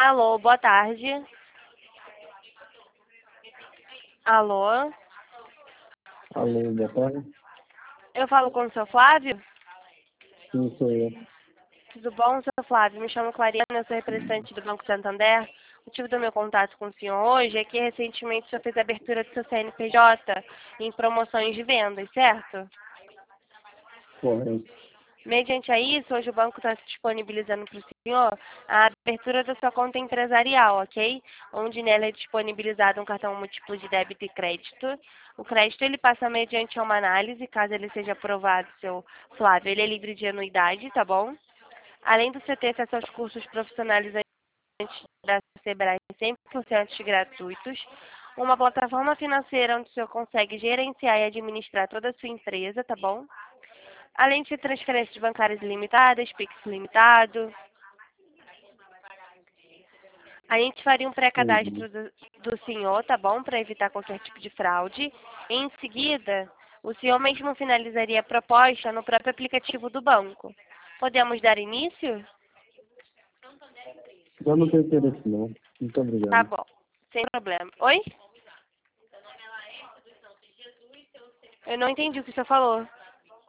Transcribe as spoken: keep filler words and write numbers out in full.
Alô, boa tarde. Alô, Alô, boa tarde. eu falo com o seu Flávio? Sim, sou eu. Tudo bom, seu Flávio? Me chamo Clariana, eu sou representante do Banco Santander. O motivo do meu contato com o senhor hoje é que recentemente o senhor fez a abertura do seu C N P J em promoções de vendas, certo? Correto. Mediante a isso, hoje o banco está disponibilizando para o senhor a abertura da sua conta empresarial, ok? Onde nela é disponibilizado um cartão múltiplo de débito e crédito. O crédito ele passa mediante uma análise, caso ele seja aprovado, seu Flávio, ele é livre de anuidade, tá bom? Além do você ter acesso aos cursos profissionalizantes da Sebrae cem por cento gratuitos, uma plataforma financeira onde o senhor consegue gerenciar e administrar toda a sua empresa, tá bom? Além de transferências bancárias ilimitadas, Pix limitado. A gente faria um Entendi. pré-cadastro do, do senhor, tá bom? Para evitar qualquer tipo de fraude. Em seguida, o senhor mesmo finalizaria a proposta no próprio aplicativo do banco. Podemos dar início? Já não tenho interesse, não. Muito Tá obrigado. bom, sem problema. Oi? Eu não entendi o que o senhor falou.